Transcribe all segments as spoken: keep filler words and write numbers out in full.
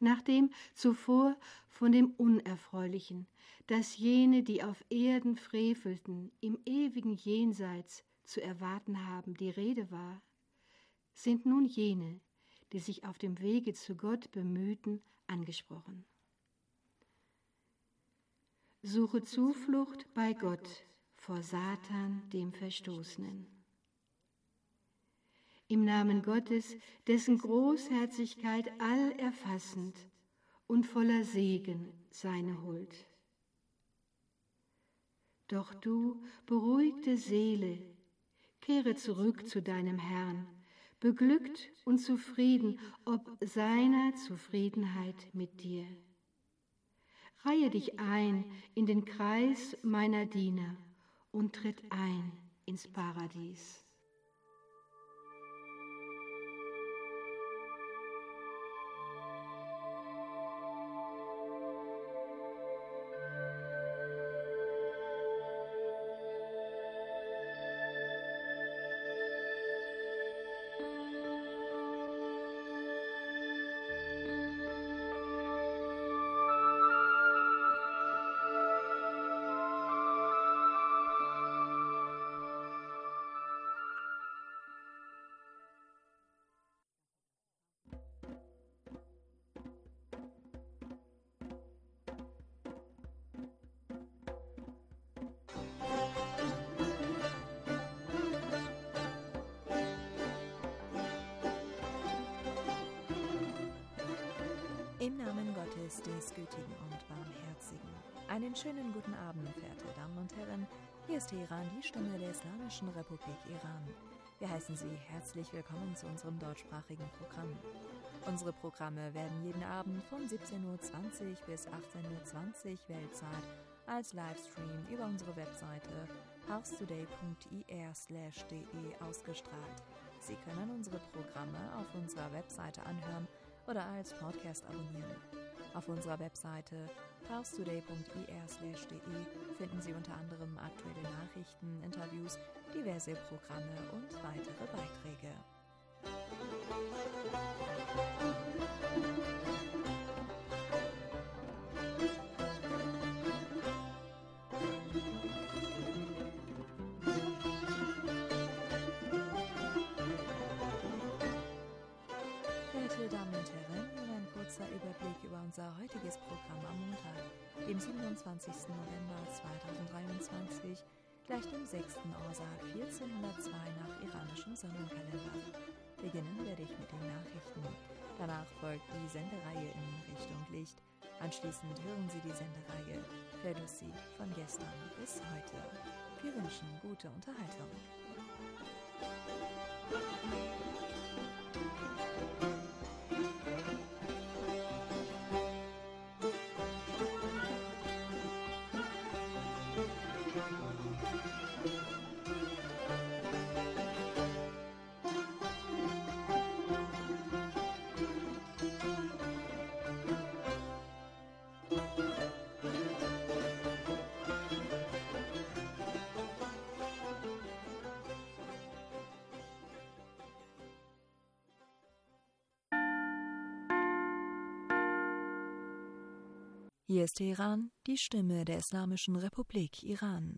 nachdem zuvor von dem Unerfreulichen, das jene, die auf Erden frevelten, im ewigen Jenseits zu erwarten haben, die Rede war, sind nun jene, die sich auf dem Wege zu Gott bemühten, angesprochen. Suche Zuflucht bei Gott vor Satan, dem Verstoßenen. Im Namen Gottes, dessen Großherzigkeit allerfassend und voller Segen seine Huld. Doch du, beruhigte Seele, kehre zurück zu deinem Herrn, beglückt und zufrieden ob seiner Zufriedenheit mit dir. Reihe dich ein in den Kreis meiner Diener und tritt ein ins Paradies. Im Namen Gottes, des Gütigen und Barmherzigen. Einen schönen guten Abend, verehrte Damen und Herren. Hier ist Teheran, die Stimme der Islamischen Republik Iran. Wir heißen Sie herzlich willkommen zu unserem deutschsprachigen Programm. Unsere Programme werden jeden Abend von siebzehn Uhr zwanzig bis achtzehn Uhr zwanzig Weltzeit als Livestream über unsere Webseite housetoday punkt ir slash de ausgestrahlt. Sie können unsere Programme auf unserer Webseite anhören oder als Podcast abonnieren. Auf unserer Webseite housetoday punkt ir slash de finden Sie unter anderem aktuelle Nachrichten, Interviews, diverse Programme und weitere Beiträge. Überblick über unser heutiges Programm am Montag, dem siebenundzwanzigsten November zweitausenddreiundzwanzig, gleich dem sechsten Orsak vierzehnhundertzwei nach iranischem Sonnenkalender. Beginnen werde ich mit den Nachrichten. Danach folgt die Sendereihe in Richtung Licht. Anschließend hören Sie die Sendereihe Perdusi von gestern bis heute. Wir wünschen gute Unterhaltung. Hier ist Teheran, die Stimme der Islamischen Republik Iran.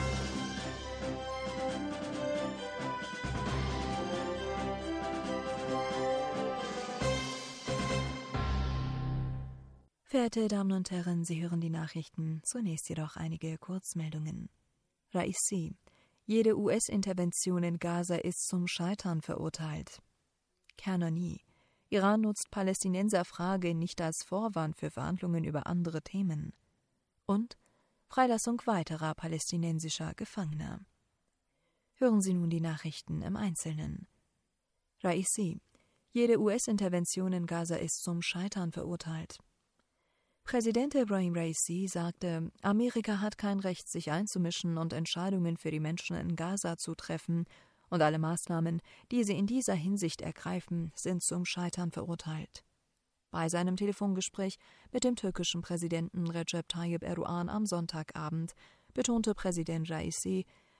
Verehrte Damen und Herren, Sie hören die Nachrichten, zunächst jedoch einige Kurzmeldungen. Raisi: Jede U S-Intervention in Gaza ist zum Scheitern verurteilt. Kanani: Iran nutzt Palästinenserfrage nicht als Vorwand für Verhandlungen über andere Themen. Und Freilassung weiterer palästinensischer Gefangener. Hören Sie nun die Nachrichten im Einzelnen. Raisi: Jede U S-Intervention in Gaza ist zum Scheitern verurteilt. Präsident Ebrahim Raisi sagte, Amerika hat kein Recht, sich einzumischen und Entscheidungen für die Menschen in Gaza zu treffen, und alle Maßnahmen, die sie in dieser Hinsicht ergreifen, sind zum Scheitern verurteilt. Bei seinem Telefongespräch mit dem türkischen Präsidenten Recep Tayyip Erdoğan am Sonntagabend betonte Präsident Raisi,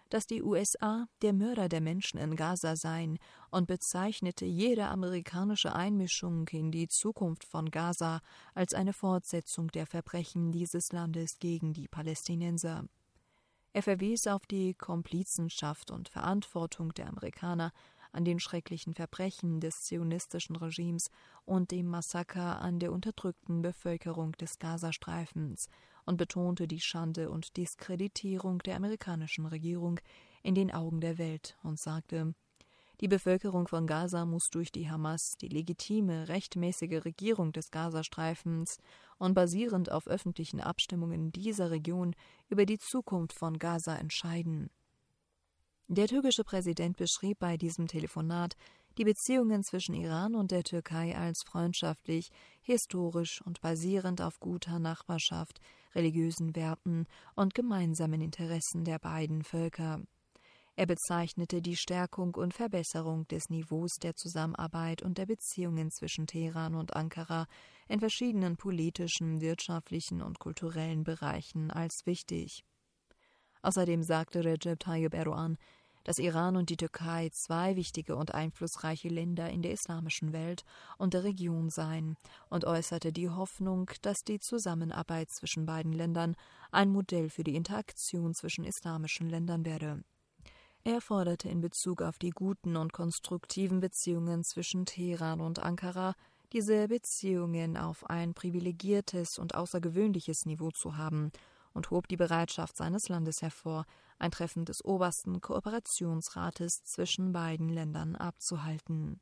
dass die U S A der Mörder der Menschen in Gaza seien und bezeichnete jede amerikanische Einmischung in die Zukunft von Gaza als eine Fortsetzung der Verbrechen dieses Landes gegen die Palästinenser. Er verwies auf die Komplizenschaft und Verantwortung der Amerikaner an den schrecklichen Verbrechen des zionistischen Regimes und dem Massaker an der unterdrückten Bevölkerung des Gazastreifens und betonte die Schande und Diskreditierung der amerikanischen Regierung in den Augen der Welt und sagte, die Bevölkerung von Gaza muss durch die Hamas, die legitime, rechtmäßige Regierung des Gazastreifens und basierend auf öffentlichen Abstimmungen dieser Region über die Zukunft von Gaza entscheiden. Der türkische Präsident beschrieb bei diesem Telefonat die Beziehungen zwischen Iran und der Türkei als freundschaftlich, historisch und basierend auf guter Nachbarschaft, religiösen Werten und gemeinsamen Interessen der beiden Völker. Er bezeichnete die Stärkung und Verbesserung des Niveaus der Zusammenarbeit und der Beziehungen zwischen Teheran und Ankara in verschiedenen politischen, wirtschaftlichen und kulturellen Bereichen als wichtig. Außerdem sagte Recep Tayyip Erdogan, dass Iran und die Türkei zwei wichtige und einflussreiche Länder in der islamischen Welt und der Region seien und äußerte die Hoffnung, dass die Zusammenarbeit zwischen beiden Ländern ein Modell für die Interaktion zwischen islamischen Ländern werde. Er forderte in Bezug auf die guten und konstruktiven Beziehungen zwischen Teheran und Ankara, diese Beziehungen auf ein privilegiertes und außergewöhnliches Niveau zu haben und hob die Bereitschaft seines Landes hervor, ein Treffen des obersten Kooperationsrates zwischen beiden Ländern abzuhalten.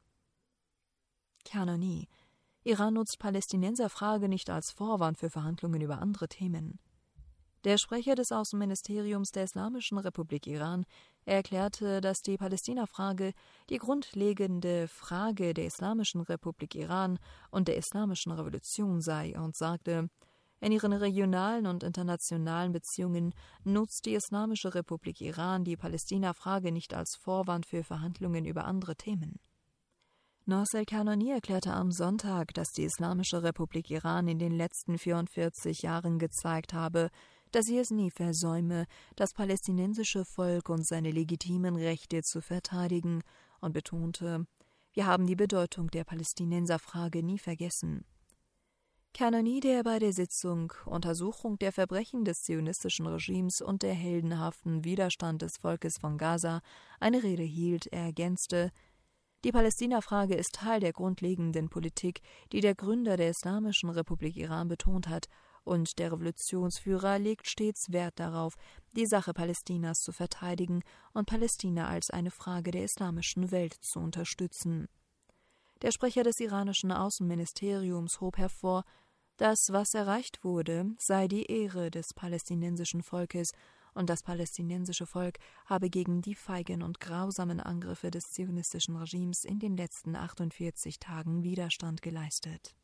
Kanoni: Iran nutzt Palästinenserfrage nicht als Vorwand für Verhandlungen über andere Themen. Der Sprecher des Außenministeriums der Islamischen Republik Iran erklärte, dass die Palästina-Frage die grundlegende Frage der Islamischen Republik Iran und der Islamischen Revolution sei und sagte, in ihren regionalen und internationalen Beziehungen nutzt die Islamische Republik Iran die Palästina-Frage nicht als Vorwand für Verhandlungen über andere Themen. Nasser Kanani erklärte am Sonntag, dass die Islamische Republik Iran in den letzten vierundvierzig Jahren gezeigt habe, dass sie es nie versäume, das palästinensische Volk und seine legitimen Rechte zu verteidigen, und betonte, wir haben die Bedeutung der Palästinenserfrage nie vergessen. Kanani, der bei der Sitzung Untersuchung der Verbrechen des zionistischen Regimes und der heldenhaften Widerstand des Volkes von Gaza eine Rede hielt, ergänzte, die Palästina-Frage ist Teil der grundlegenden Politik, die der Gründer der Islamischen Republik Iran betont hat, und der Revolutionsführer legt stets Wert darauf, die Sache Palästinas zu verteidigen und Palästina als eine Frage der islamischen Welt zu unterstützen. Der Sprecher des iranischen Außenministeriums hob hervor, dass, was erreicht wurde, sei die Ehre des palästinensischen Volkes, und das palästinensische Volk habe gegen die feigen und grausamen Angriffe des zionistischen Regimes in den letzten achtundvierzig Tagen Widerstand geleistet.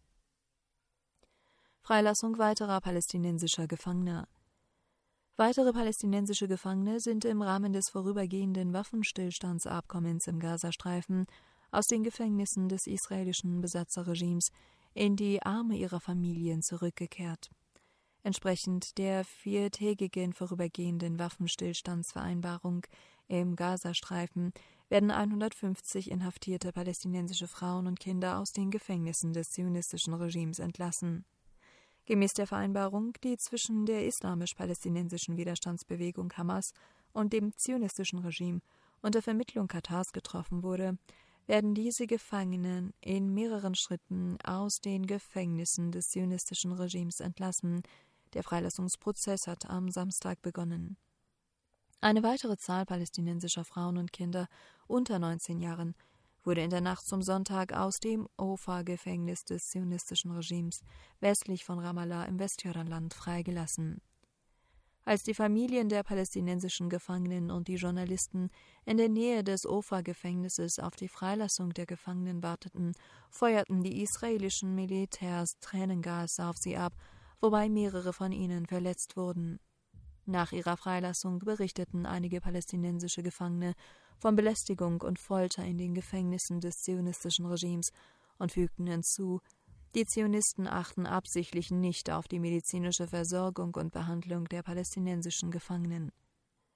Freilassung weiterer palästinensischer Gefangener. Weitere palästinensische Gefangene sind im Rahmen des vorübergehenden Waffenstillstandsabkommens im Gazastreifen aus den Gefängnissen des israelischen Besatzerregimes in die Arme ihrer Familien zurückgekehrt. Entsprechend der viertägigen vorübergehenden Waffenstillstandsvereinbarung im Gazastreifen werden hundertfünfzig inhaftierte palästinensische Frauen und Kinder aus den Gefängnissen des zionistischen Regimes entlassen. Gemäß der Vereinbarung, die zwischen der islamisch-palästinensischen Widerstandsbewegung Hamas und dem zionistischen Regime unter Vermittlung Katars getroffen wurde, werden diese Gefangenen in mehreren Schritten aus den Gefängnissen des zionistischen Regimes entlassen. Der Freilassungsprozess hat am Samstag begonnen. Eine weitere Zahl palästinensischer Frauen und Kinder unter neunzehn Jahren wurde in der Nacht zum Sonntag aus dem Ofa-Gefängnis des zionistischen Regimes westlich von Ramallah im Westjordanland freigelassen. Als die Familien der palästinensischen Gefangenen und die Journalisten in der Nähe des Ofa-Gefängnisses auf die Freilassung der Gefangenen warteten, feuerten die israelischen Militärs Tränengas auf sie ab, wobei mehrere von ihnen verletzt wurden. Nach ihrer Freilassung berichteten einige palästinensische Gefangene von Belästigung und Folter in den Gefängnissen des zionistischen Regimes und fügten hinzu, die Zionisten achten absichtlich nicht auf die medizinische Versorgung und Behandlung der palästinensischen Gefangenen.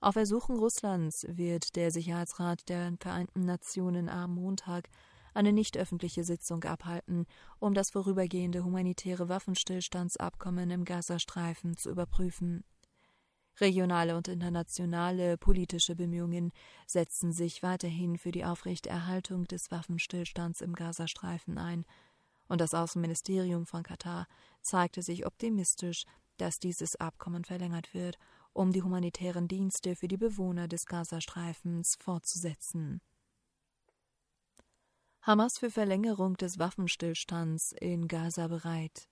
Auf Ersuchen Russlands wird der Sicherheitsrat der Vereinten Nationen am Montag eine nicht öffentliche Sitzung abhalten, um das vorübergehende humanitäre Waffenstillstandsabkommen im Gazastreifen zu überprüfen. Regionale und internationale politische Bemühungen setzen sich weiterhin für die Aufrechterhaltung des Waffenstillstands im Gazastreifen ein, und das Außenministerium von Katar zeigte sich optimistisch, dass dieses Abkommen verlängert wird, um die humanitären Dienste für die Bewohner des Gazastreifens fortzusetzen. Hamas für Verlängerung des Waffenstillstands in Gaza bereit.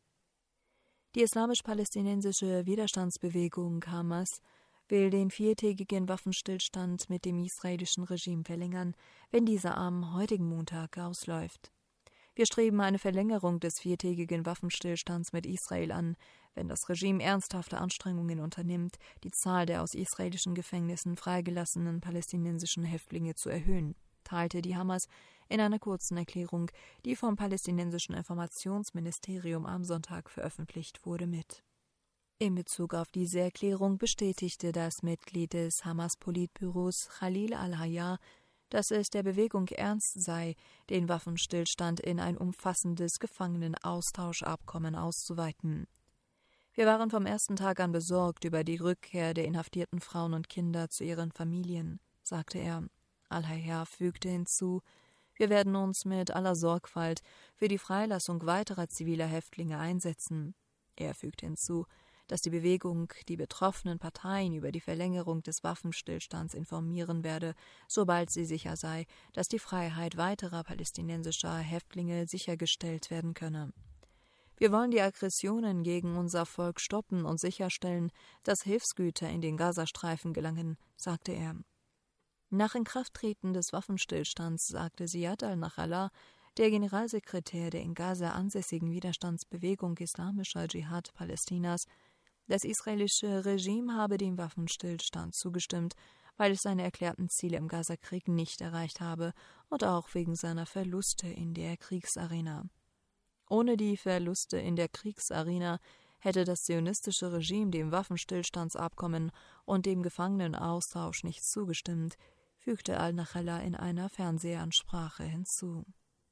Die islamisch-palästinensische Widerstandsbewegung Hamas will den viertägigen Waffenstillstand mit dem israelischen Regime verlängern, wenn dieser am heutigen Montag ausläuft. Wir streben eine Verlängerung des viertägigen Waffenstillstands mit Israel an, wenn das Regime ernsthafte Anstrengungen unternimmt, die Zahl der aus israelischen Gefängnissen freigelassenen palästinensischen Häftlinge zu erhöhen, teilte die Hamas in einer kurzen Erklärung, die vom palästinensischen Informationsministerium am Sonntag veröffentlicht wurde, mit. In Bezug auf diese Erklärung bestätigte das Mitglied des Hamas-Politbüros Khalil al-Hayya, dass es der Bewegung ernst sei, den Waffenstillstand in ein umfassendes Gefangenenaustauschabkommen auszuweiten. Wir waren vom ersten Tag an besorgt über die Rückkehr der inhaftierten Frauen und Kinder zu ihren Familien, sagte er. Al-Hayya fügte hinzu: Wir werden uns mit aller Sorgfalt für die Freilassung weiterer ziviler Häftlinge einsetzen. Er fügte hinzu, dass die Bewegung die betroffenen Parteien über die Verlängerung des Waffenstillstands informieren werde, sobald sie sicher sei, dass die Freiheit weiterer palästinensischer Häftlinge sichergestellt werden könne. Wir wollen die Aggressionen gegen unser Volk stoppen und sicherstellen, dass Hilfsgüter in den Gazastreifen gelangen, sagte er. Nach Inkrafttreten des Waffenstillstands sagte Ziad al-Nachallah, der Generalsekretär der in Gaza ansässigen Widerstandsbewegung Islamischer Dschihad Palästinas, das israelische Regime habe dem Waffenstillstand zugestimmt, weil es seine erklärten Ziele im Gazakrieg nicht erreicht habe und auch wegen seiner Verluste in der Kriegsarena. Ohne die Verluste in der Kriegsarena hätte das zionistische Regime dem Waffenstillstandsabkommen und dem Gefangenenaustausch nicht zugestimmt, fügte al-Nachallah in einer Fernsehansprache hinzu.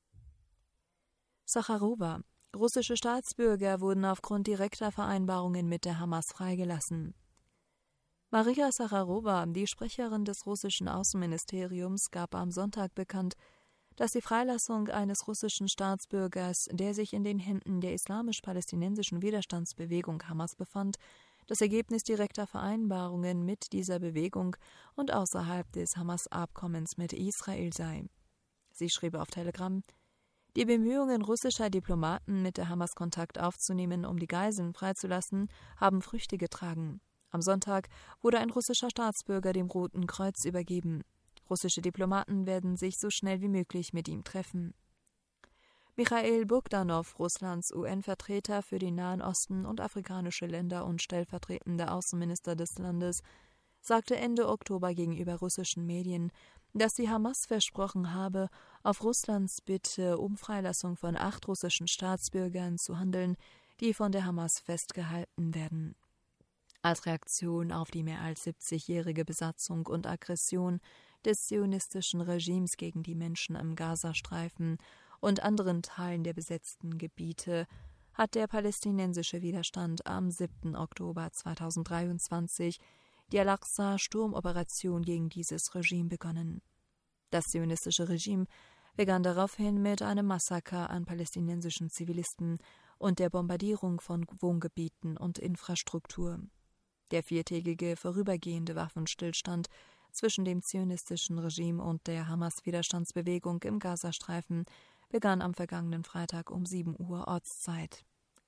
Sacharowa. Russische Staatsbürger wurden aufgrund direkter Vereinbarungen mit der Hamas freigelassen. Maria Sacharowa, die Sprecherin des russischen Außenministeriums, gab am Sonntag bekannt, dass die Freilassung eines russischen Staatsbürgers, der sich in den Händen der islamisch-palästinensischen Widerstandsbewegung Hamas befand, das Ergebnis direkter Vereinbarungen mit dieser Bewegung und außerhalb des Hamas-Abkommens mit Israel sei. Sie schrieb auf Telegram: Die Bemühungen russischer Diplomaten, mit der Hamas Kontakt aufzunehmen, um die Geiseln freizulassen, haben Früchte getragen. Am Sonntag wurde ein russischer Staatsbürger dem Roten Kreuz übergeben. Russische Diplomaten werden sich so schnell wie möglich mit ihm treffen. Michail Bogdanow, Russlands U N-Vertreter für den Nahen Osten und afrikanische Länder und stellvertretender Außenminister des Landes, sagte Ende Oktober gegenüber russischen Medien, dass die Hamas versprochen habe, auf Russlands Bitte um Freilassung von acht russischen Staatsbürgern zu handeln, die von der Hamas festgehalten werden. Als Reaktion auf die mehr als siebzigjährige Besatzung und Aggression des zionistischen Regimes gegen die Menschen im Gazastreifen und anderen Teilen der besetzten Gebiete hat der palästinensische Widerstand am siebten Oktober zweitausenddreiundzwanzig die Al-Aqsa-Sturmoperation gegen dieses Regime begonnen. Das zionistische Regime begann daraufhin mit einem Massaker an palästinensischen Zivilisten und der Bombardierung von Wohngebieten und Infrastruktur. Der viertägige vorübergehende Waffenstillstand zwischen dem zionistischen Regime und der Hamas-Widerstandsbewegung im Gazastreifen begann am vergangenen Freitag um sieben Uhr Ortszeit.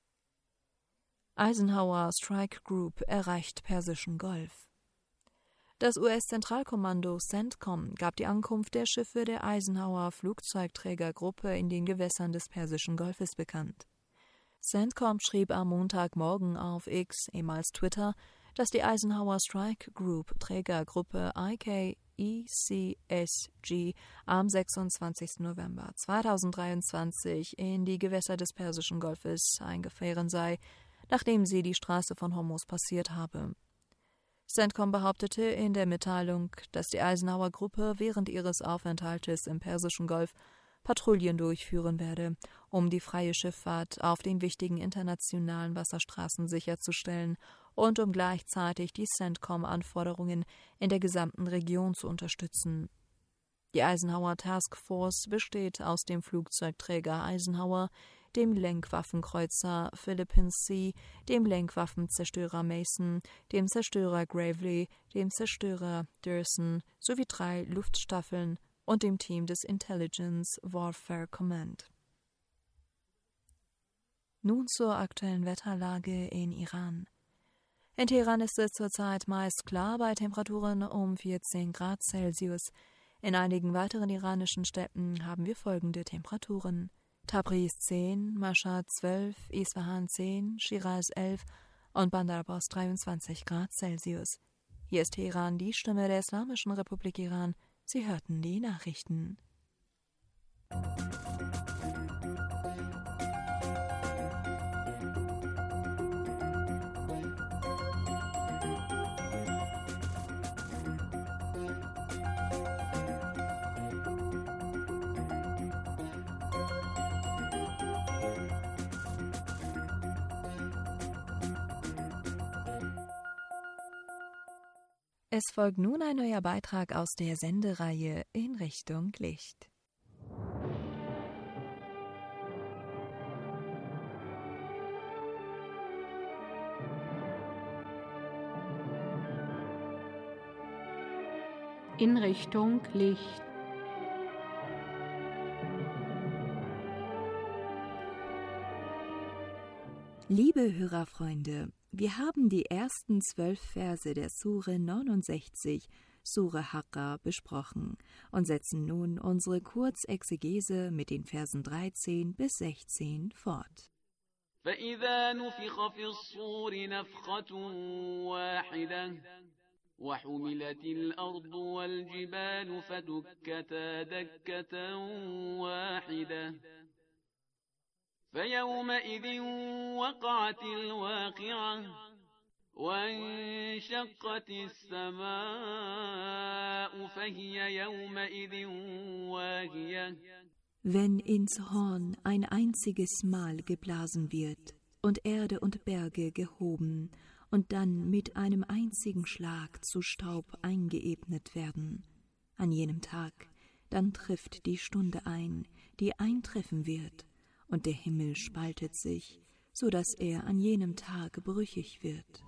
Eisenhower Strike Group erreicht Persischen Golf. Das U S-Zentralkommando CENTCOM gab die Ankunft der Schiffe der Eisenhower Flugzeugträgergruppe in den Gewässern des Persischen Golfes bekannt. CENTCOM schrieb am Montagmorgen auf X, ehemals Twitter, dass die Eisenhower Strike Group Trägergruppe I K E C S G am sechsundzwanzigsten November zweitausenddreiundzwanzig in die Gewässer des Persischen Golfes eingefahren sei, nachdem sie die Straße von Hormuz passiert habe. CENTCOM behauptete in der Mitteilung, dass die Eisenhower-Gruppe während ihres Aufenthaltes im Persischen Golf Patrouillen durchführen werde, um die freie Schifffahrt auf den wichtigen internationalen Wasserstraßen sicherzustellen und um gleichzeitig die CENTCOM-Anforderungen in der gesamten Region zu unterstützen. Die Eisenhower Task Force besteht aus dem Flugzeugträger Eisenhower, dem Lenkwaffenkreuzer Philippine Sea, dem Lenkwaffenzerstörer Mason, dem Zerstörer Gravely, dem Zerstörer Durson sowie drei Luftstaffeln und dem Team des Intelligence Warfare Command. Nun zur aktuellen Wetterlage in Iran. In Teheran ist es zurzeit meist klar bei Temperaturen um vierzehn Grad Celsius. In einigen weiteren iranischen Städten haben wir folgende Temperaturen: Tabriz zehn, Mashhad zwölf, Isfahan zehn, Shiraz elf und Bandar Abbas dreiundzwanzig Grad Celsius. Hier ist Teheran, die Stimme der Islamischen Republik Iran. Sie hörten die Nachrichten. Es folgt nun ein neuer Beitrag aus der Sendereihe In Richtung Licht. In Richtung Licht. Liebe Hörerfreunde, wir haben die ersten zwölf Verse der Sure neunundsechzig, Sure Haqqa, besprochen und setzen nun unsere Kurzexegese mit den Versen dreizehn bis sechzehn fort. فإذا نفخ في الصور نفخة واحدة وحملت الأرض والجبال فدكتا دكة واحدة فيومئذ وقعت الواقعة وانشقت السماء فهي يومئذ واهية. Wenn ins Horn ein einziges Mal geblasen wird und Erde und Berge gehoben und dann mit einem einzigen Schlag zu Staub eingeebnet werden, an jenem Tag, dann trifft die Stunde ein, die eintreffen wird, und der Himmel spaltet sich, so dass er an jenem Tag brüchig wird.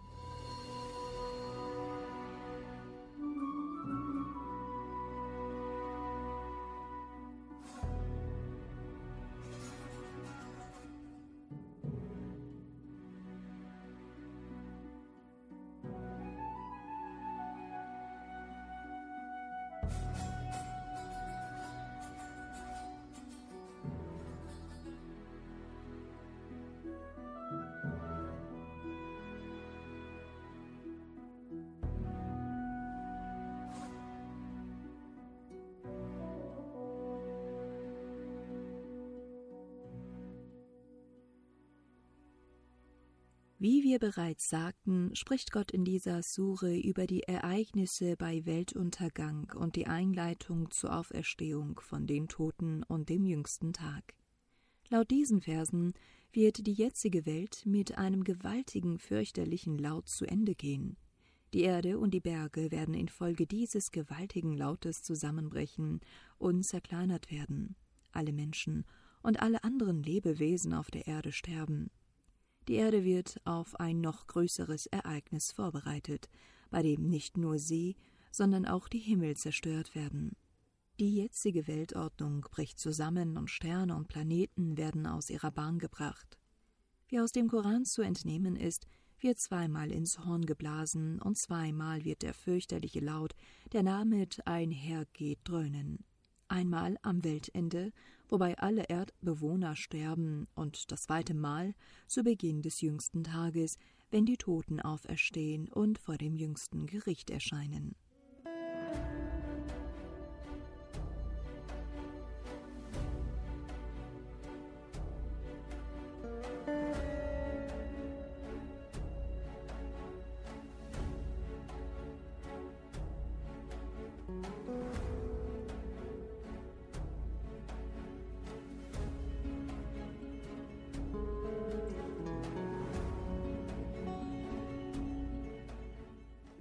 Wie wir bereits sagten, spricht Gott in dieser Sure über die Ereignisse bei Weltuntergang und die Einleitung zur Auferstehung von den Toten und dem jüngsten Tag. Laut diesen Versen wird die jetzige Welt mit einem gewaltigen, fürchterlichen Laut zu Ende gehen. Die Erde und die Berge werden infolge dieses gewaltigen Lautes zusammenbrechen und zerkleinert werden. Alle Menschen und alle anderen Lebewesen auf der Erde sterben. Die Erde wird auf ein noch größeres Ereignis vorbereitet, bei dem nicht nur sie, sondern auch die Himmel zerstört werden. Die jetzige Weltordnung bricht zusammen und Sterne und Planeten werden aus ihrer Bahn gebracht. Wie aus dem Koran zu entnehmen ist, wird zweimal ins Horn geblasen und zweimal wird der fürchterliche Laut, der damit einhergeht, dröhnen. Einmal am Weltende, wobei alle Erdbewohner sterben, und das zweite Mal zu Beginn des jüngsten Tages, wenn die Toten auferstehen und vor dem jüngsten Gericht erscheinen.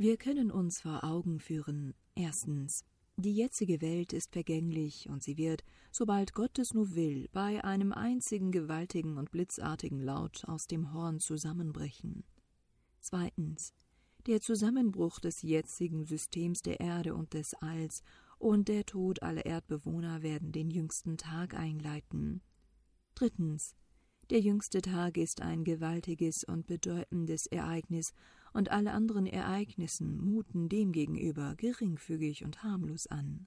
Wir können uns vor Augen führen, erstens, die jetzige Welt ist vergänglich und sie wird, sobald Gott es nur will, bei einem einzigen gewaltigen und blitzartigen Laut aus dem Horn zusammenbrechen. Zweitens, der Zusammenbruch des jetzigen Systems der Erde und des Alls und der Tod aller Erdbewohner werden den jüngsten Tag einleiten. Drittens, der jüngste Tag ist ein gewaltiges und bedeutendes Ereignis, und alle anderen Ereignissen muten demgegenüber geringfügig und harmlos an.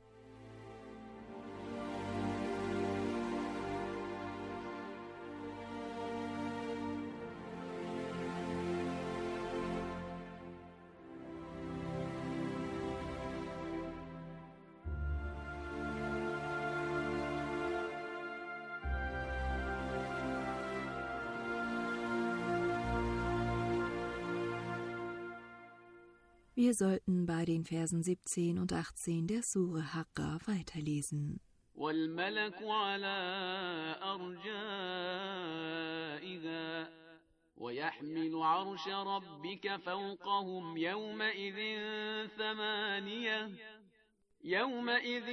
Wir sollten bei den Versen siebzehn und achtzehn der Sure Haqqa weiterlesen. والملك على أرجائها ويحمل عرش ربك فوقهم يومئذ ثمانية يومئذ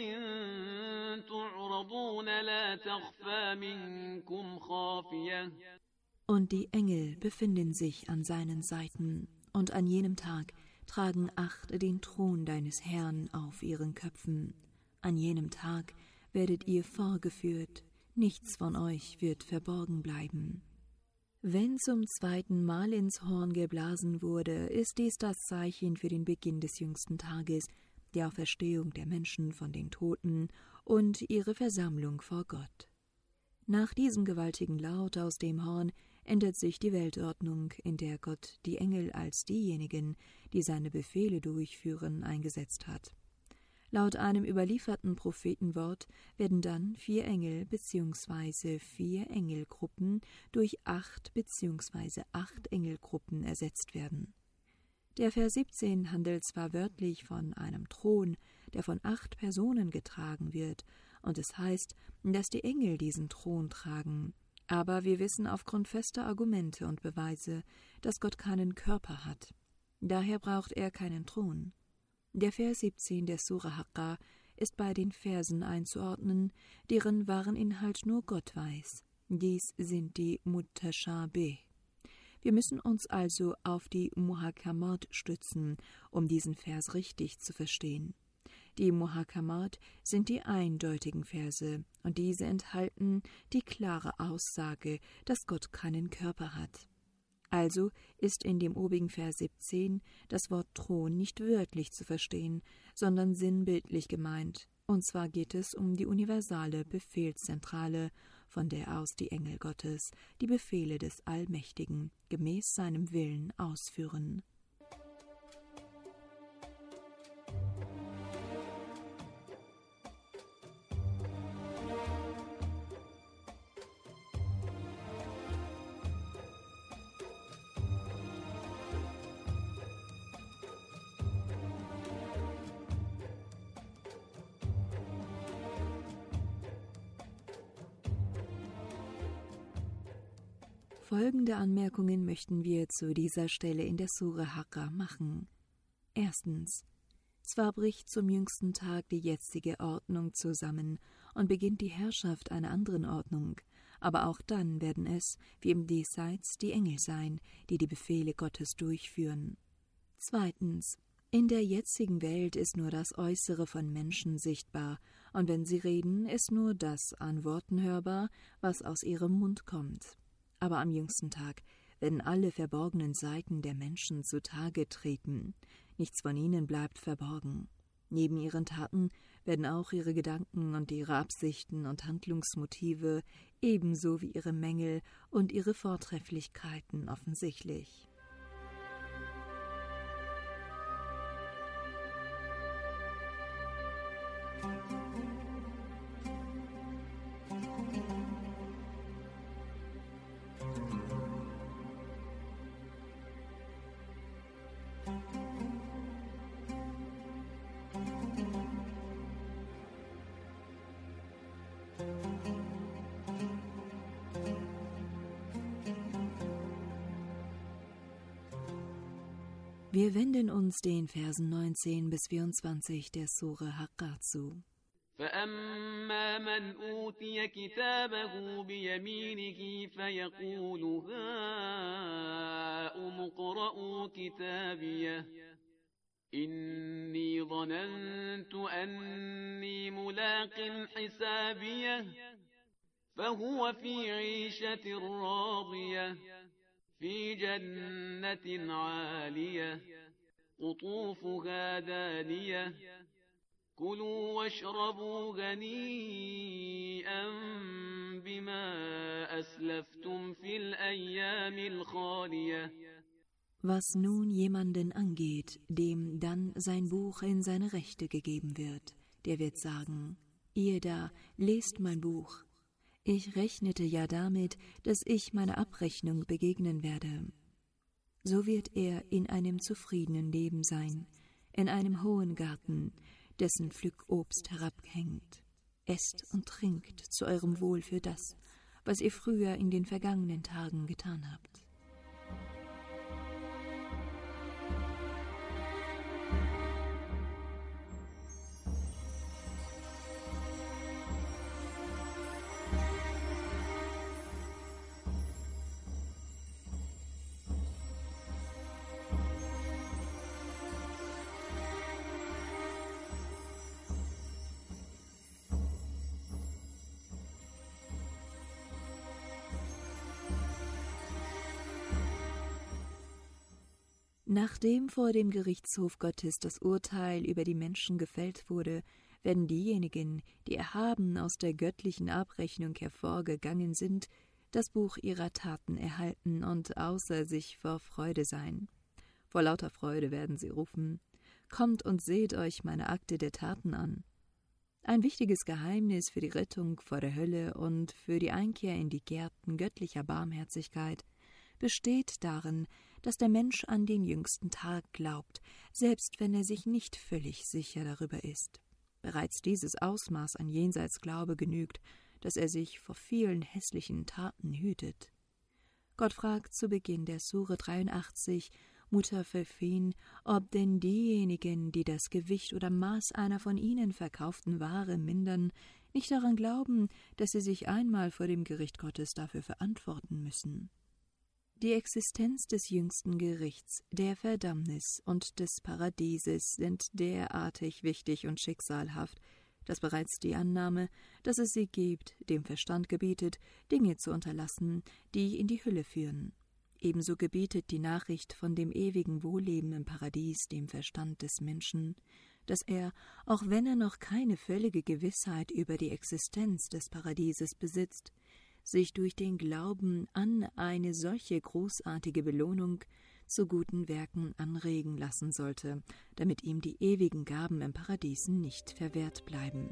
تعرضون لا تخفى منكم خافية. Und die Engel befinden sich an seinen Seiten, und an jenem Tag tragen acht den Thron deines Herrn auf ihren Köpfen. An jenem Tag werdet ihr vorgeführt, nichts von euch wird verborgen bleiben. Wenn zum zweiten Mal ins Horn geblasen wurde, ist dies das Zeichen für den Beginn des jüngsten Tages, die Auferstehung der Menschen von den Toten und ihre Versammlung vor Gott. Nach diesem gewaltigen Laut aus dem Horn ändert sich die Weltordnung, in der Gott die Engel als diejenigen, die seine Befehle durchführen, eingesetzt hat. Laut einem überlieferten Prophetenwort werden dann vier Engel bzw. vier Engelgruppen durch acht bzw. acht Engelgruppen ersetzt werden. Der Vers siebzehn handelt zwar wörtlich von einem Thron, der von acht Personen getragen wird, und es heißt, dass die Engel diesen Thron tragen. Aber wir wissen aufgrund fester Argumente und Beweise, dass Gott keinen Körper hat. Daher braucht er keinen Thron. Der Vers siebzehn der Sure Haqqa ist bei den Versen einzuordnen, deren wahren Inhalt nur Gott weiß. Dies sind die Mutashabih. Wir müssen uns also auf die Muhakamat stützen, um diesen Vers richtig zu verstehen. Die Muhakamat sind die eindeutigen Verse, und diese enthalten die klare Aussage, dass Gott keinen Körper hat. Also ist in dem obigen Vers siebzehn das Wort Thron nicht wörtlich zu verstehen, sondern sinnbildlich gemeint, und zwar geht es um die universale Befehlszentrale, von der aus die Engel Gottes die Befehle des Allmächtigen gemäß seinem Willen ausführen. Folgende Anmerkungen möchten wir zu dieser Stelle in der Sure Haqqa machen. Erstens. Zwar bricht zum jüngsten Tag die jetzige Ordnung zusammen und beginnt die Herrschaft einer anderen Ordnung, aber auch dann werden es, wie im Diesseits, die Engel sein, die die Befehle Gottes durchführen. Zweitens. In der jetzigen Welt ist nur das Äußere von Menschen sichtbar, und wenn sie reden, ist nur das an Worten hörbar, was aus ihrem Mund kommt. Aber am jüngsten Tag werden alle verborgenen Seiten der Menschen zutage treten. Nichts von ihnen bleibt verborgen. Neben ihren Taten werden auch ihre Gedanken und ihre Absichten und Handlungsmotive ebenso wie ihre Mängel und ihre Vortrefflichkeiten offensichtlich. Wir wenden uns den Versen neunzehn bis vierundzwanzig der Sure Haqqa zu. فأما من أوتي كتابه بيمينه فيقول هاؤم اقرءوا كتابيه إني ظننت أني ملاق حسابيه فهو في عيشة راضية في جنة عالية قطوفها دانية كلوا واشربوا هنيئا بما أسلفتم في الأيام الخالية. Was nun jemanden angeht, dem dann sein Buch in seine Rechte gegeben wird, der wird sagen, ihr da, lest mein Buch. Ich rechnete ja damit, dass ich meiner Abrechnung begegnen werde. So wird er in einem zufriedenen Leben sein, in einem hohen Garten, dessen Pflückobst herabhängt. Esst und trinkt zu eurem Wohl für das, was ihr früher in den vergangenen Tagen getan habt. Nachdem vor dem Gerichtshof Gottes das Urteil über die Menschen gefällt wurde, werden diejenigen, die erhaben aus der göttlichen Abrechnung hervorgegangen sind, das Buch ihrer Taten erhalten und außer sich vor Freude sein. Vor lauter Freude werden sie rufen: Kommt und seht euch meine Akte der Taten an. Ein wichtiges Geheimnis für die Rettung vor der Hölle und für die Einkehr in die Gärten göttlicher Barmherzigkeit besteht darin, dass der Mensch an den jüngsten Tag glaubt, selbst wenn er sich nicht völlig sicher darüber ist. Bereits dieses Ausmaß an Jenseitsglaube genügt, dass er sich vor vielen hässlichen Taten hütet. Gott fragt zu Beginn der Sure dreiundachtzig Mutaffifin, ob denn diejenigen, die das Gewicht oder Maß einer von ihnen verkauften Ware mindern, nicht daran glauben, dass sie sich einmal vor dem Gericht Gottes dafür verantworten müssen. Die Existenz des jüngsten Gerichts, der Verdammnis und des Paradieses sind derartig wichtig und schicksalhaft, dass bereits die Annahme, dass es sie gibt, dem Verstand gebietet, Dinge zu unterlassen, die in die Hölle führen. Ebenso gebietet die Nachricht von dem ewigen Wohlleben im Paradies dem Verstand des Menschen, dass er, auch wenn er noch keine völlige Gewissheit über die Existenz des Paradieses besitzt, sich durch den Glauben an eine solche großartige Belohnung zu guten Werken anregen lassen sollte, damit ihm die ewigen Gaben im Paradies nicht verwehrt bleiben.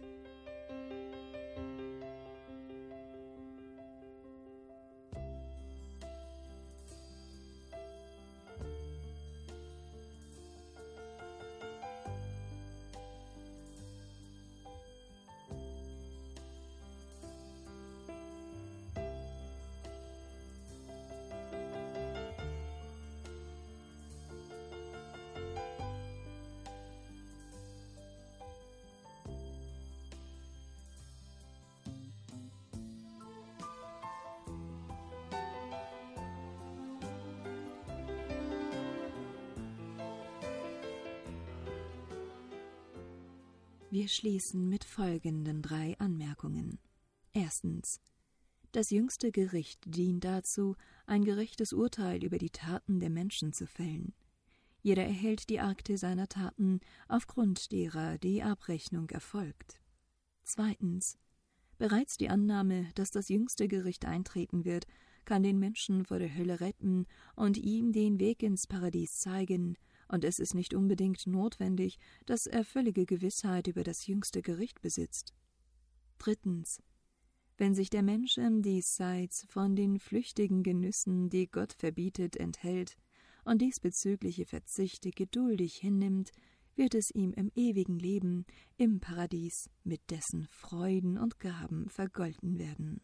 Wir schließen mit folgenden drei Anmerkungen. Erstens. Das jüngste Gericht dient dazu, ein gerechtes Urteil über die Taten der Menschen zu fällen. Jeder erhält die Akte seiner Taten, aufgrund derer die Abrechnung erfolgt. Zweitens. Bereits die Annahme, dass das jüngste Gericht eintreten wird, kann den Menschen vor der Hölle retten und ihm den Weg ins Paradies zeigen, und es ist nicht unbedingt notwendig, dass er völlige Gewissheit über das jüngste Gericht besitzt. Drittens. Wenn sich der Mensch im Diesseits von den flüchtigen Genüssen, die Gott verbietet, enthält und diesbezügliche Verzichte geduldig hinnimmt, wird es ihm im ewigen Leben, im Paradies, mit dessen Freuden und Gaben vergolten werden.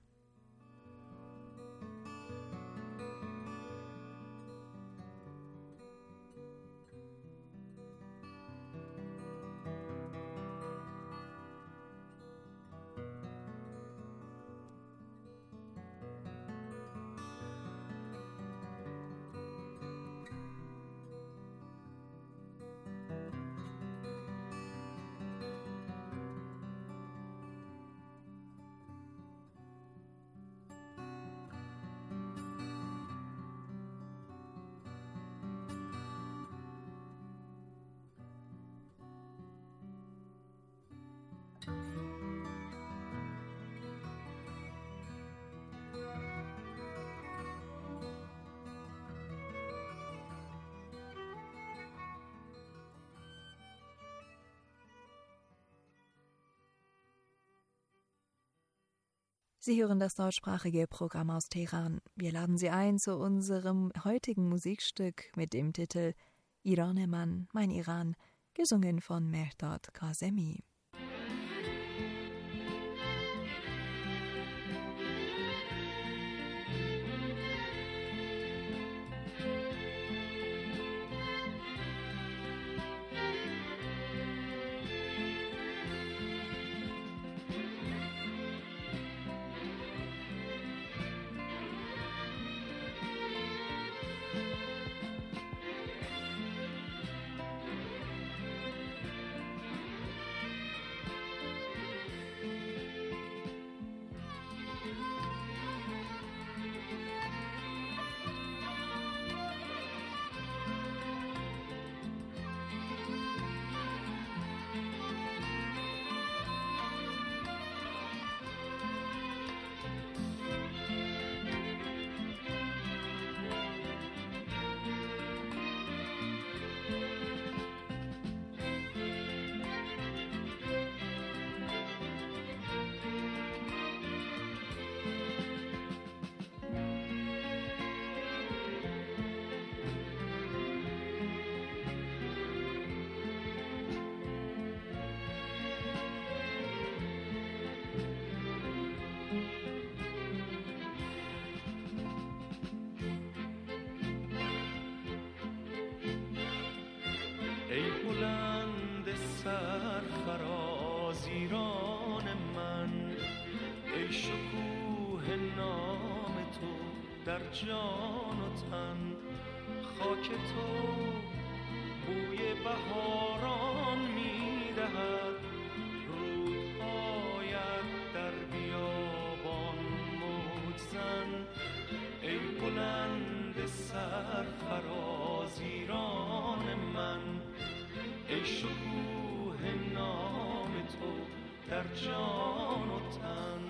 Sie hören das deutschsprachige Programm aus Teheran. Wir laden Sie ein zu unserem heutigen Musikstück mit dem Titel Iraneman, mein Iran, gesungen von Mehrdad Kazemi. سرفراز ایران من، ای شکوه نام تو در جان و تن، خاک تو بوی بهاران می‌دهد، رودهایت در بیابان موج زن، ای بلند سرفراز ایران من، ای شکوه نام تو در جان و تن.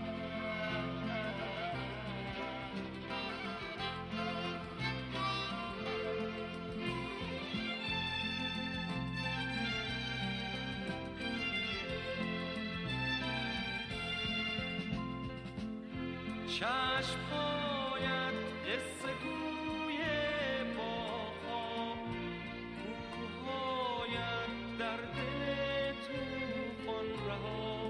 چشم‌هایت قصه گوی باغ‌ها، کوه‌هایت در دل طوفان رها،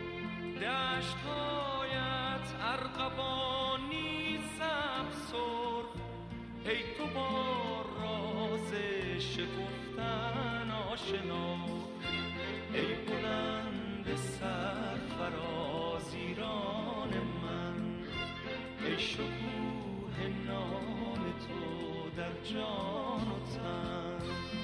دشت‌هایت ارغوانی سبز سرخ، ای تو با راز شکفتن آشنا، ای بلند سرفراز ایران من، ای شکوه نام تو در جان و تن.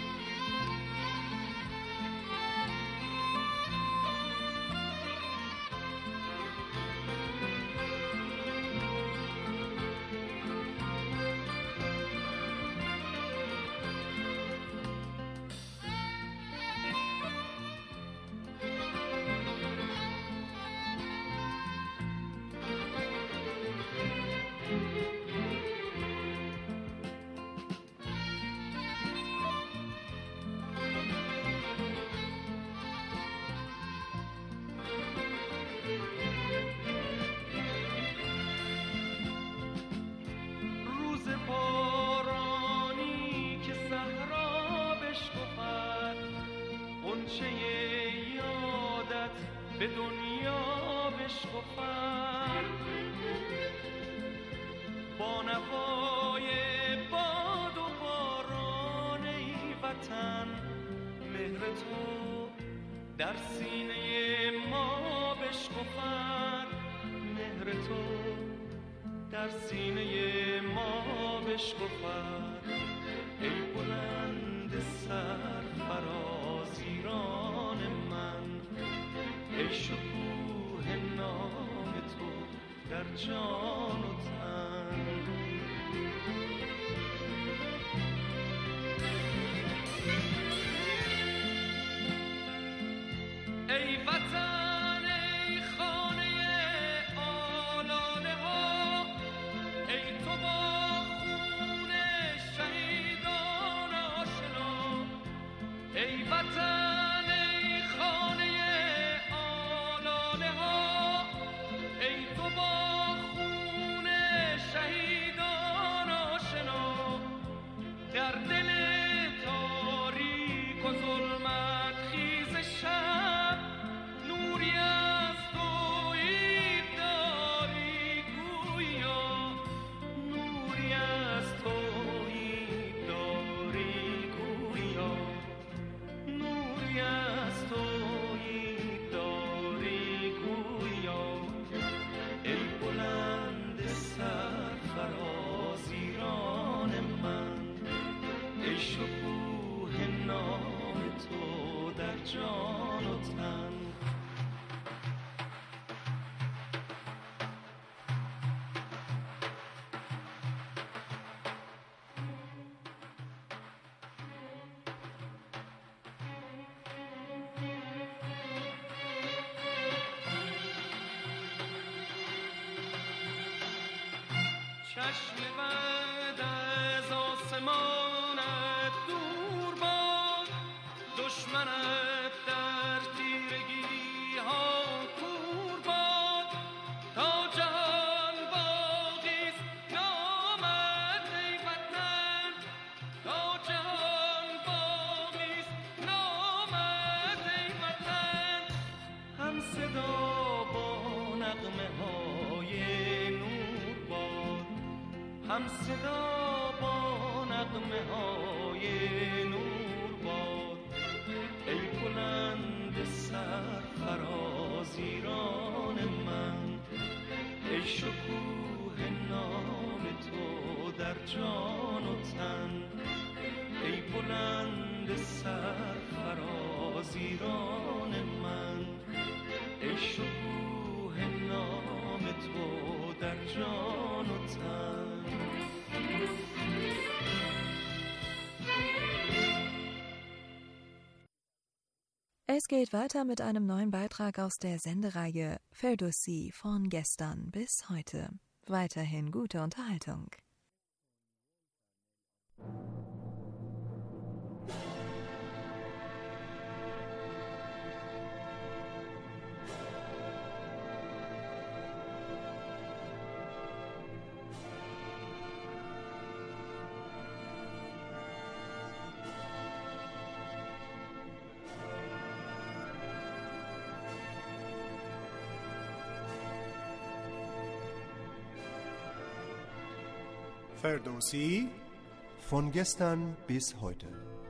به دنیا بشکفد، با نوای باد و باران ای وطن، مهر تو در سینه ما بشکفد، مهر تو در سینه ما بشکفد، ای بلند سرفراز ایران من، ای شکوه نام تو در جان و تن. ای وطن شکوه نام تو در جان و تن. چشم بد از آسمانت دور باد، دشمنت در تیرگی ها کور باد. تا جهان باقیست نامت ای وطن، تا جهان باقیست نامت ای وطن. هم صدا با نغمه های نور باد، هم صدا با نغمه های نور باد. ای بلند سرفراز ایران من، ای شکوه نام تو در جان و تن. ای بلند سرفراز ایران من، ای شکوه نام تو در جان و تن. Es geht weiter mit einem neuen Beitrag aus der Sendereihe Ferdowsi von gestern bis heute. Weiterhin gute Unterhaltung. Ferdowsi von gestern bis heute.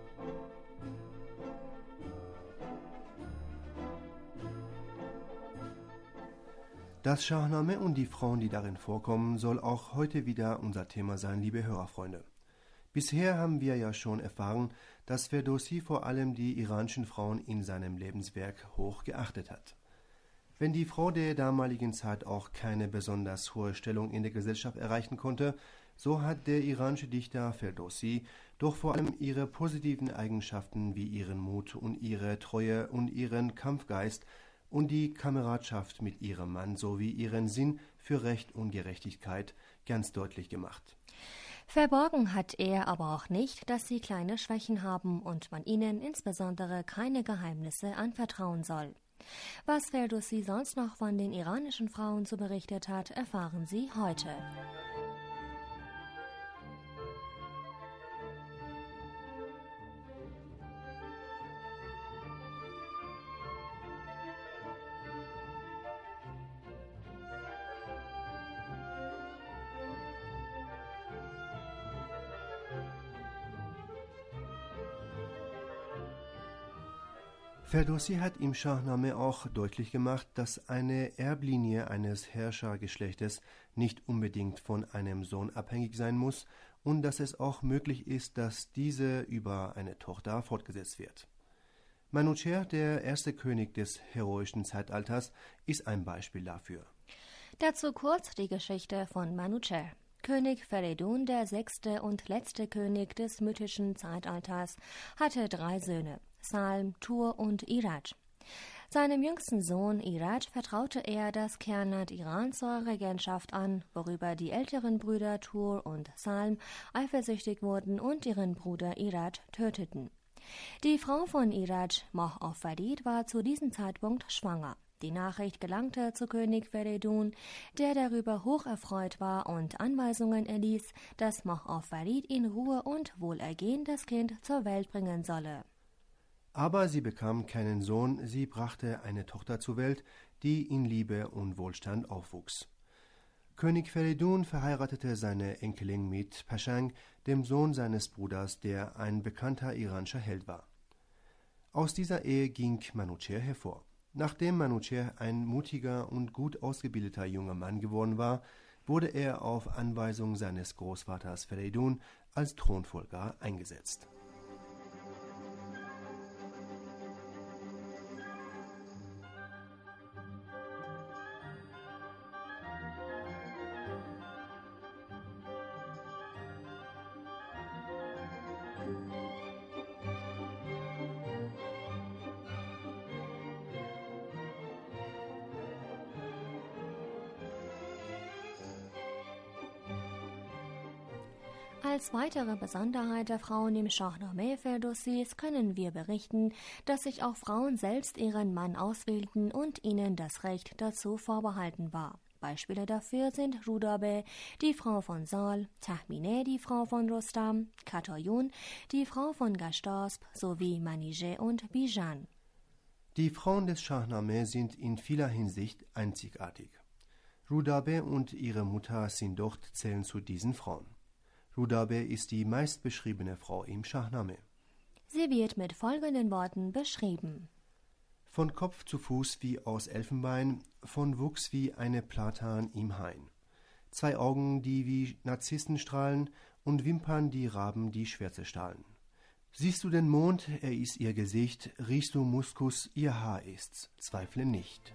Das Shahnameh und die Frauen, die darin vorkommen, soll auch heute wieder unser Thema sein, liebe Hörerfreunde. Bisher haben wir ja schon erfahren, dass Ferdowsi vor allem die iranischen Frauen in seinem Lebenswerk hoch geachtet hat. Wenn die Frau der damaligen Zeit auch keine besonders hohe Stellung in der Gesellschaft erreichen konnte, so hat der iranische Dichter Ferdowsi doch vor allem ihre positiven Eigenschaften wie ihren Mut und ihre Treue und ihren Kampfgeist und die Kameradschaft mit ihrem Mann sowie ihren Sinn für Recht und Gerechtigkeit ganz deutlich gemacht. Verborgen hat er aber auch nicht, dass sie kleine Schwächen haben und man ihnen insbesondere keine Geheimnisse anvertrauen soll. Was Ferdowsi sonst noch von den iranischen Frauen so berichtet hat, erfahren Sie heute. Ferdowsi hat im Shahnameh auch deutlich gemacht, dass eine Erblinie eines Herrschergeschlechtes nicht unbedingt von einem Sohn abhängig sein muss und dass es auch möglich ist, dass diese über eine Tochter fortgesetzt wird. Manucher, der erste König des heroischen Zeitalters, ist ein Beispiel dafür. Dazu kurz die Geschichte von Manucher. König Feridun, der sechste und letzte König des mythischen Zeitalters, hatte drei Söhne, Salm, Tur und Iraj. Seinem jüngsten Sohn Iraj vertraute er das Kernland Iran zur Regentschaft an, worüber die älteren Brüder Tur und Salm eifersüchtig wurden und ihren Bruder Iraj töteten. Die Frau von Iraj, Moh-of-Farid, war zu diesem Zeitpunkt schwanger. Die Nachricht gelangte zu König Feridun, der darüber hocherfreut war und Anweisungen erließ, dass Moh-of-Farid in Ruhe und Wohlergehen das Kind zur Welt bringen solle. Aber sie bekam keinen Sohn, sie brachte eine Tochter zur Welt, die in Liebe und Wohlstand aufwuchs. König Feridun verheiratete seine Enkelin mit Pashang, dem Sohn seines Bruders, der ein bekannter iranischer Held war. Aus dieser Ehe ging Manucher hervor. Nachdem Manucher ein mutiger und gut ausgebildeter junger Mann geworden war, wurde er auf Anweisung seines Großvaters Feridun als Thronfolger eingesetzt. Als weitere Besonderheit der Frauen im Shahnameh Ferdowsis können wir berichten, dass sich auch Frauen selbst ihren Mann auswählten und ihnen das Recht dazu vorbehalten war. Beispiele dafür sind Rudabe, die Frau von Sal, Tahmineh, die Frau von Rostam, Katoyun, die Frau von Gashtasp, sowie Manijeh und Bijan. Die Frauen des Shahnameh sind in vieler Hinsicht einzigartig. Rudabe und ihre Mutter Sindocht zählen zu diesen Frauen. Rudabe ist die meistbeschriebene Frau im Shahnameh. Sie wird mit folgenden Worten beschrieben. Von Kopf zu Fuß wie aus Elfenbein, von Wuchs wie eine Platan im Hain. Zwei Augen, die wie Narzissen strahlen, und Wimpern, die Raben, die Schwärze stahlen. Siehst du den Mond, er ist ihr Gesicht, riechst du Muskus, ihr Haar ist's, zweifle nicht.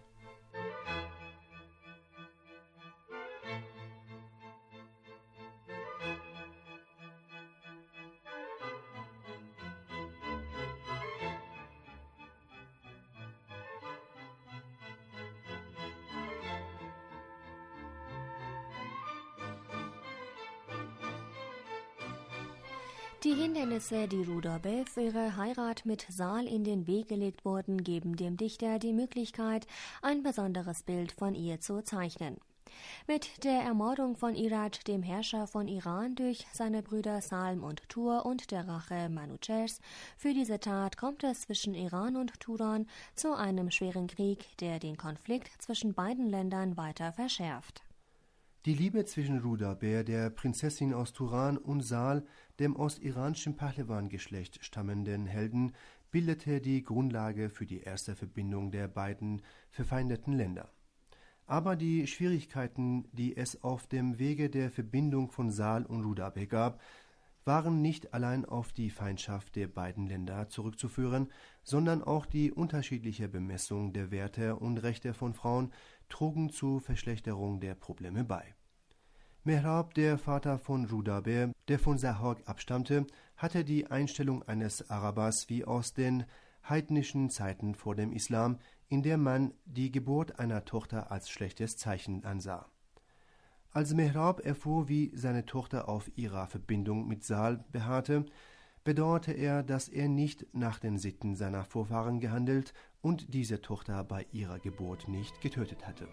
Die Hindernisse, die Rudabe für ihre Heirat mit Sal in den Weg gelegt wurden, geben dem Dichter die Möglichkeit, ein besonderes Bild von ihr zu zeichnen. Mit der Ermordung von Iraj, dem Herrscher von Iran, durch seine Brüder Salm und Tur und der Rache Manuchers für diese Tat kommt es zwischen Iran und Turan zu einem schweren Krieg, der den Konflikt zwischen beiden Ländern weiter verschärft. Die Liebe zwischen Rudabe, der Prinzessin aus Turan, und Sal, dem aus iranischem Pahlewan-Geschlecht stammenden Helden, bildete die Grundlage für die erste Verbindung der beiden verfeindeten Länder. Aber die Schwierigkeiten, die es auf dem Wege der Verbindung von Sal und Rudabe gab, waren nicht allein auf die Feindschaft der beiden Länder zurückzuführen, sondern auch die unterschiedliche Bemessung der Werte und Rechte von Frauen trugen zur Verschlechterung der Probleme bei. Mehrab, der Vater von Rudabe, der von Sahog abstammte, hatte die Einstellung eines Arabers wie aus den heidnischen Zeiten vor dem Islam, in der man die Geburt einer Tochter als schlechtes Zeichen ansah. Als Mehrab erfuhr, wie seine Tochter auf ihrer Verbindung mit Sal beharrte, bedauerte er, dass er nicht nach den Sitten seiner Vorfahren gehandelt und diese Tochter bei ihrer Geburt nicht getötet hatte.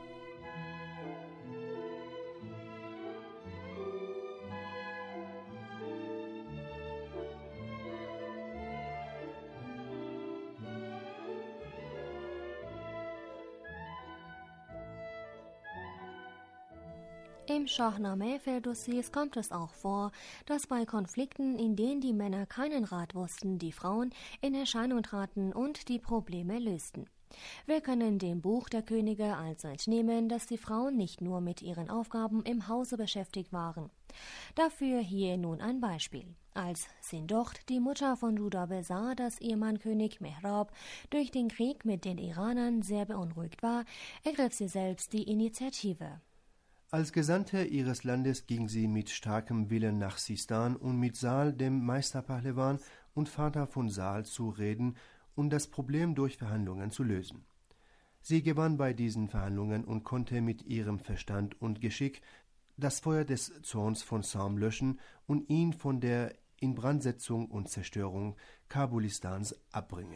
Im Shahnameh Ferdowsis kommt es auch vor, dass bei Konflikten, in denen die Männer keinen Rat wussten, die Frauen in Erscheinung traten und die Probleme lösten. Wir können dem Buch der Könige also entnehmen, dass die Frauen nicht nur mit ihren Aufgaben im Hause beschäftigt waren. Dafür hier nun ein Beispiel. Als Sindocht, die Mutter von Rudabe, sah, dass ihr Mann König Mehrab durch den Krieg mit den Iranern sehr beunruhigt war, ergriff sie selbst die Initiative. Als Gesandte ihres Landes ging sie mit starkem Willen nach Sistan, um mit Sal, dem Meister Pahlewan und Vater von Sal, zu reden und das Problem durch Verhandlungen zu lösen. Sie gewann bei diesen Verhandlungen und konnte mit ihrem Verstand und Geschick das Feuer des Zorns von Sam löschen und ihn von der Inbrandsetzung und Zerstörung Kabulistans abbringen.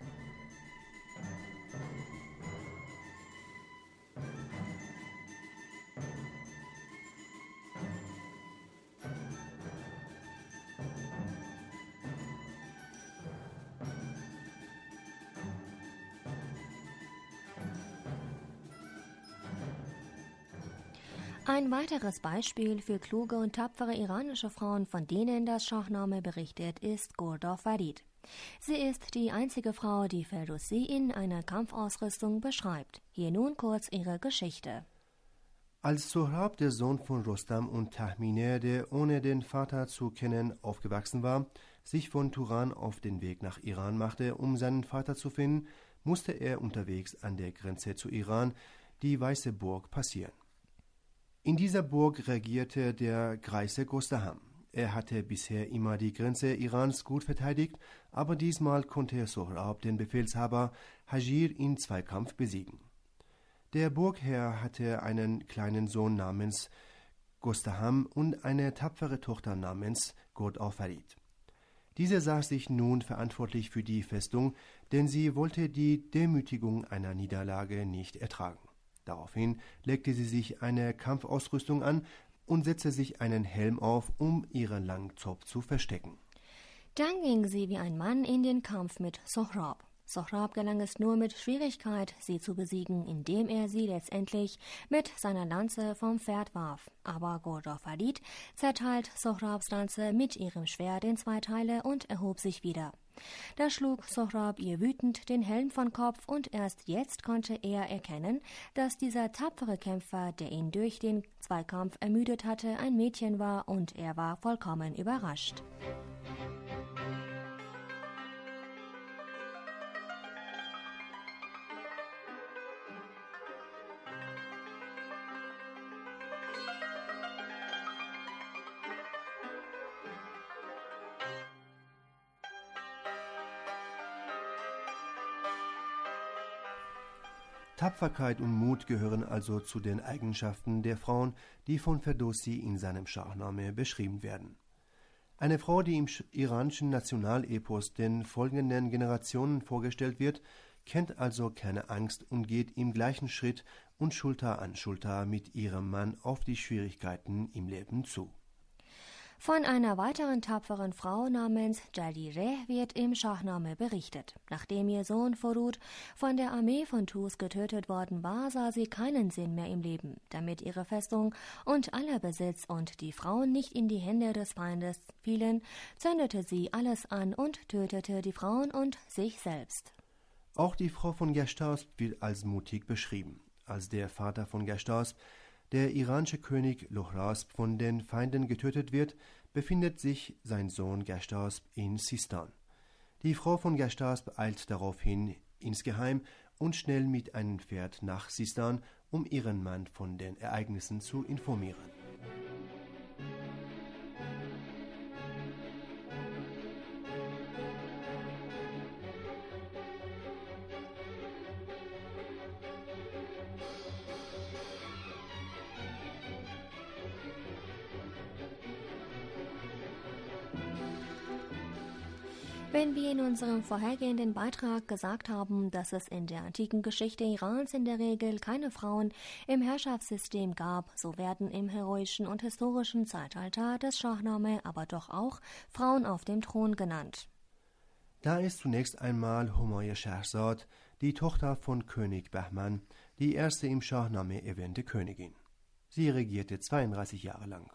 Ein weiteres Beispiel für kluge und tapfere iranische Frauen, von denen das Shahnameh berichtet, ist Ghorda Farid. Sie ist die einzige Frau, die Ferdowsi in einer Kampfausrüstung beschreibt. Hier nun kurz ihre Geschichte. Als Sohrab, der Sohn von Rostam und Tahmineh, der ohne den Vater zu kennen aufgewachsen war, sich von Turan auf den Weg nach Iran machte, um seinen Vater zu finden, musste er unterwegs an der Grenze zu Iran die Weiße Burg passieren. In dieser Burg regierte der Greise Gostaham. Er hatte bisher immer die Grenze Irans gut verteidigt, aber diesmal konnte Sohrab den Befehlshaber Hajir in Zweikampf besiegen. Der Burgherr hatte einen kleinen Sohn namens Gostaham und eine tapfere Tochter namens Ghord-Farid. Diese sah sich nun verantwortlich für die Festung, denn sie wollte die Demütigung einer Niederlage nicht ertragen. Daraufhin legte sie sich eine Kampfausrüstung an und setzte sich einen Helm auf, um ihren langen Zopf zu verstecken. Dann ging sie wie ein Mann in den Kampf mit Sohrab. Sohrab gelang es nur mit Schwierigkeit, sie zu besiegen, indem er sie letztendlich mit seiner Lanze vom Pferd warf. Aber Ghord-Farid zerteilt Sohrabs Lanze mit ihrem Schwert in zwei Teile und erhob sich wieder. Da schlug Sohrab ihr wütend den Helm von Kopf und erst jetzt konnte er erkennen, dass dieser tapfere Kämpfer, der ihn durch den Zweikampf ermüdet hatte, ein Mädchen war, und er war vollkommen überrascht. Tapferkeit und Mut gehören also zu den Eigenschaften der Frauen, die von Ferdowsi in seinem Schahnameh beschrieben werden. Eine Frau, die im iranischen Nationalepos den folgenden Generationen vorgestellt wird, kennt also keine Angst und geht im gleichen Schritt und Schulter an Schulter mit ihrem Mann auf die Schwierigkeiten im Leben zu. Von einer weiteren tapferen Frau namens Jalireh wird im Schahnameh berichtet. Nachdem ihr Sohn Forud von der Armee von Tus getötet worden war, sah sie keinen Sinn mehr im Leben. Damit ihre Festung und aller Besitz und die Frauen nicht in die Hände des Feindes fielen, zündete sie alles an und tötete die Frauen und sich selbst. Auch die Frau von Gashtasp wird als mutig beschrieben. Als der Vater von Gashtasp, der iranische König Lohrasp, von den Feinden getötet wird, befindet sich sein Sohn Gashtasp in Sistan. Die Frau von Gashtasp eilt daraufhin insgeheim und schnell mit einem Pferd nach Sistan, um ihren Mann von den Ereignissen zu informieren. Wenn wir in unserem vorhergehenden Beitrag gesagt haben, dass es in der antiken Geschichte Irans in der Regel keine Frauen im Herrschaftssystem gab, so werden im heroischen und historischen Zeitalter des Schahnameh aber doch auch Frauen auf dem Thron genannt. Da ist zunächst einmal Humayr Shahrzad, die Tochter von König Bahman, die erste im Schahnameh erwähnte Königin. Sie regierte zweiunddreißig Jahre lang.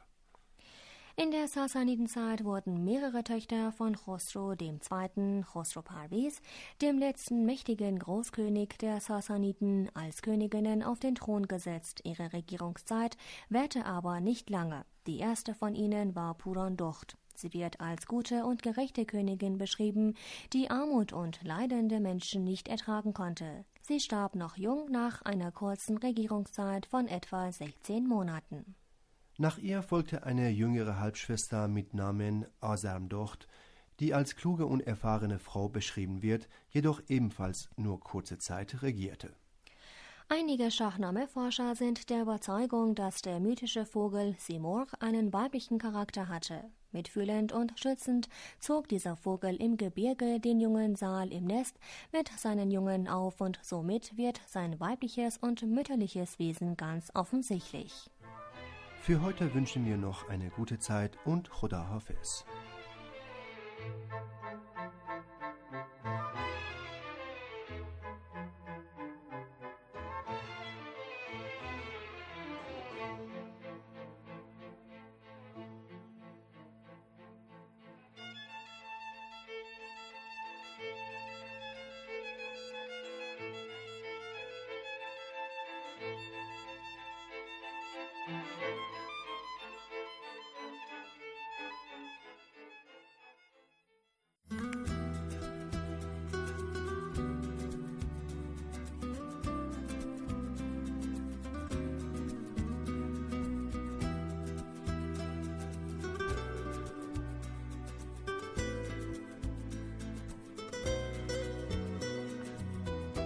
In der Sassanidenzeit wurden mehrere Töchter von Chosro dem Zweiten, Chosro Parviz, dem letzten mächtigen Großkönig der Sassaniden, als Königinnen auf den Thron gesetzt. Ihre Regierungszeit währte aber nicht lange. Die erste von ihnen war Purandukht. Sie wird als gute und gerechte Königin beschrieben, die Armut und leidende Menschen nicht ertragen konnte. Sie starb noch jung nach einer kurzen Regierungszeit von etwa sechzehn Monaten. Nach ihr folgte eine jüngere Halbschwester mit Namen Azarmdokht, die als kluge und erfahrene Frau beschrieben wird, jedoch ebenfalls nur kurze Zeit regierte. Einige Schahnameh-Forscher sind der Überzeugung, dass der mythische Vogel Simurgh einen weiblichen Charakter hatte. Mitfühlend und schützend zog dieser Vogel im Gebirge den jungen Sal im Nest mit seinen Jungen auf, und somit wird sein weibliches und mütterliches Wesen ganz offensichtlich. Für heute wünschen wir noch eine gute Zeit und Khuda Hafiz.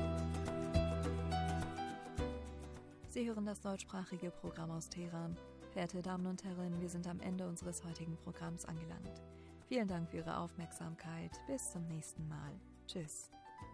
Sie hören das deutschsprachige Programm aus Teheran. Verehrte Damen und Herren, wir sind am Ende unseres heutigen Programms angelangt. Vielen Dank für Ihre Aufmerksamkeit. Bis zum nächsten Mal. Tschüss.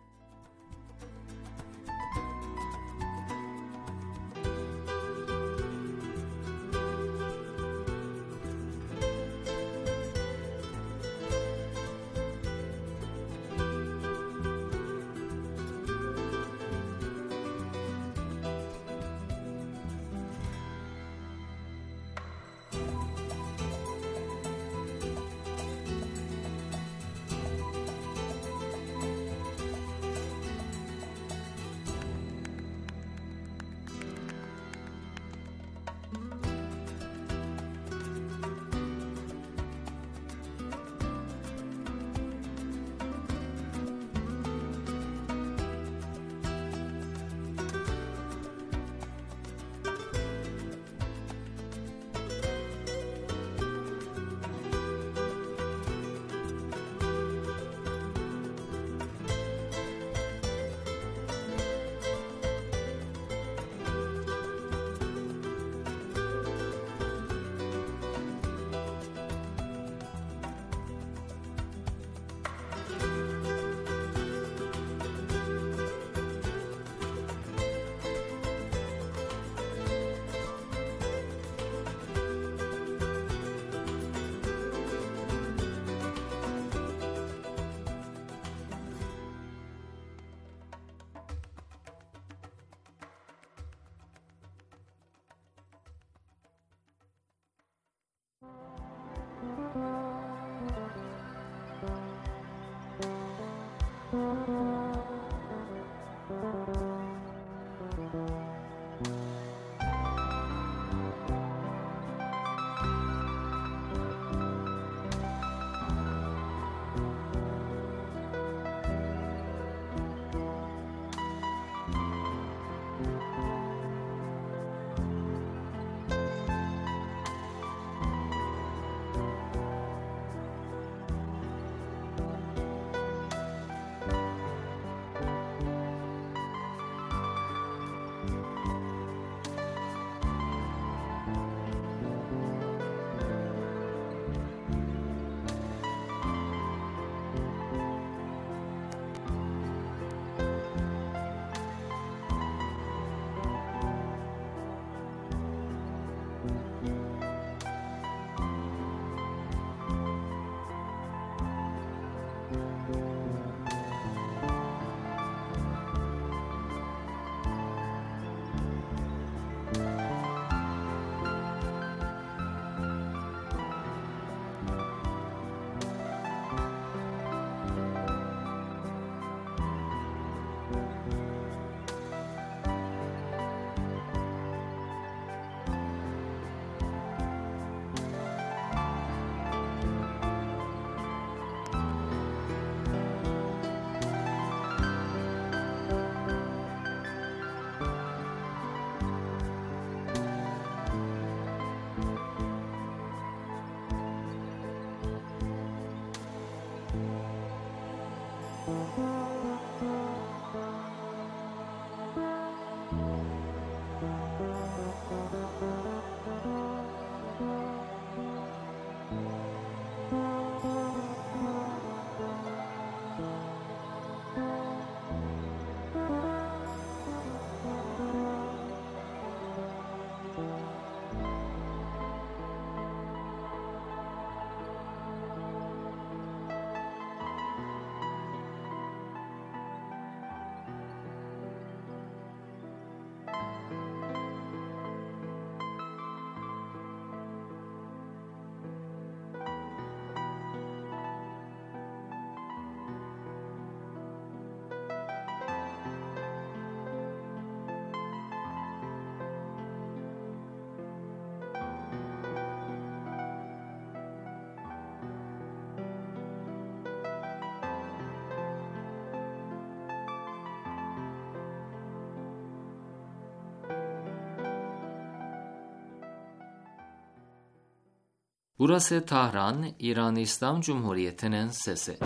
Burası Tahran, İran İslam Cumhuriyeti'nin sesi.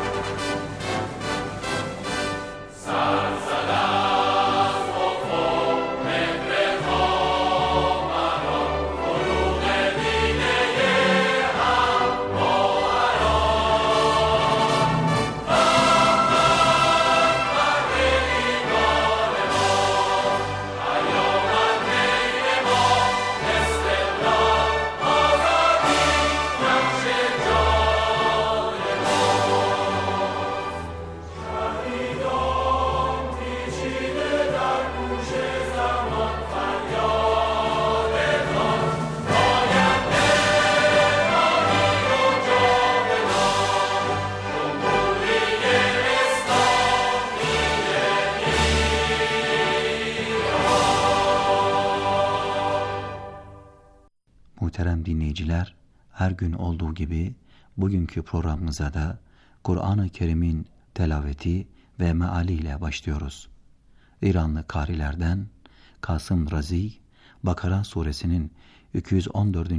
Salam, salam, Muhterem dinleyiciler, her gün olduğu gibi bugünkü programımıza da Kur'an-ı Kerim'in telaveti ve meali ile başlıyoruz. İranlı karilerden Kasım Razi, Bakara suresinin iki yüz on dördüncü